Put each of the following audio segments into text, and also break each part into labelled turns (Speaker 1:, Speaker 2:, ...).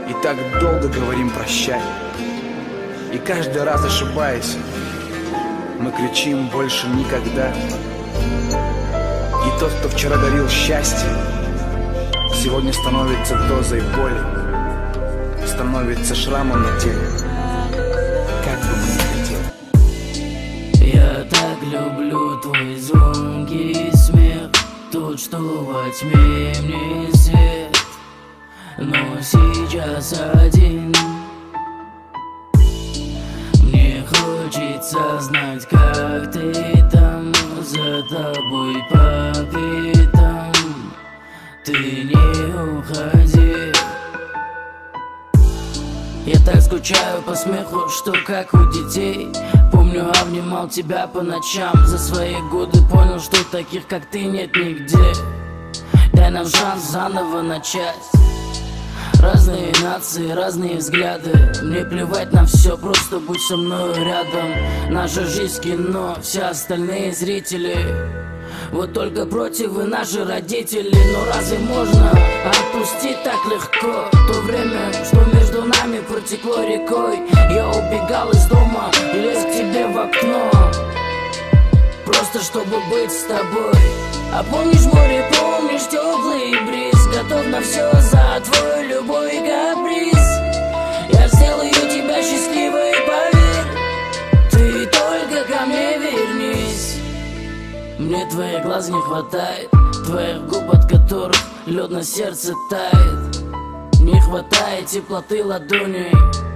Speaker 1: И так долго говорим прощай. И каждый раз ошибаясь, мы кричим больше никогда. И тот, кто вчера дарил счастье, сегодня становится дозой боли, становится шрамом на теле, как бы мы ни хотели.
Speaker 2: Я так люблю твой звонкий смех, тот, что во тьме мне свет, но сейчас один. Мне хочется знать, как ты там, за тобой по пятам. Ты не уходи. Я так скучаю по смеху, что как у детей. Помню, обнимал тебя по ночам. За свои годы понял, что таких, как ты, нет нигде. Дай нам шанс заново начать. Разные нации, разные взгляды. Мне плевать на все, просто будь со мной рядом. Наша жизнь кино, все остальные зрители. Вот только против вы наши родители. Но разве можно отпустить так легко то время, что между нами протекло рекой? Я убегал из дома и лез к тебе в окно, просто чтобы быть с тобой. А помнишь море, помнишь теплый бриз? Готов на все за твой любой каприз. Я сделаю тебя счастливой, поверь. Ты только ко мне вернись. Мне твоих глаз не хватает, твоих губ, от которых лед на сердце тает. Не хватает теплоты ладоней.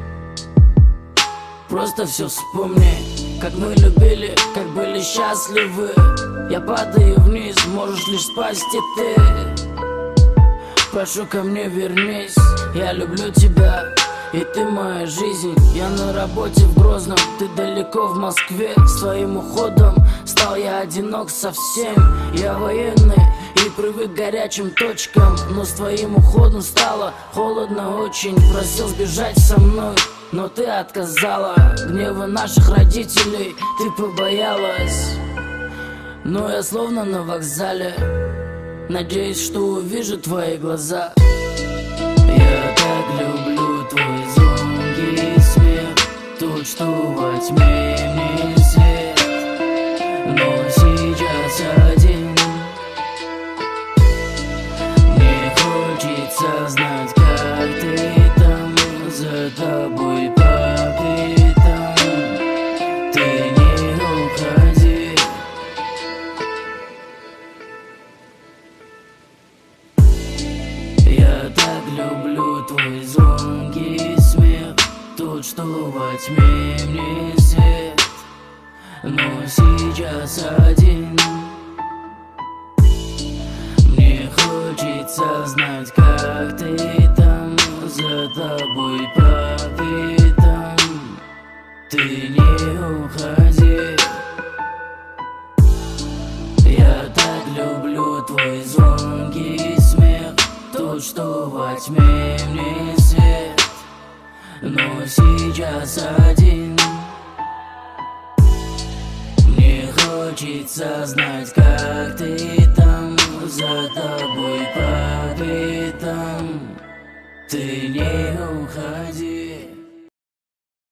Speaker 2: Просто все вспомни, как мы любили, как были счастливы. Я падаю вниз, можешь лишь спасти ты. Прошу, ко мне вернись, я люблю тебя, и ты моя жизнь. Я на работе в Грозном, ты далеко в Москве. С твоим уходом стал я одинок совсем. Я военный и привык к горячим точкам, но с твоим уходом стало холодно очень. Просил сбежать со мной, но ты отказала. Гнева наших родителей ты побоялась. Но я словно на вокзале, надеюсь, что увижу твои глаза. Я так люблю твой звонкий смех, тот, что во тьме мне свет, но сейчас один. Мне хочется знать, как ты там, за тобой по пятам. Ты не уходи. Я так люблю твой звонкий смех, тот, что во тьме мне свет, но сейчас один. Мне хочется знать, как ты там, за тобой по пятам. Ты не уходи. Я так люблю твой звонкий смех, тот, что во тьме мне свет, но сейчас один. Мне хочется знать, как ты там, за тобой по пятам. Ты не уходи.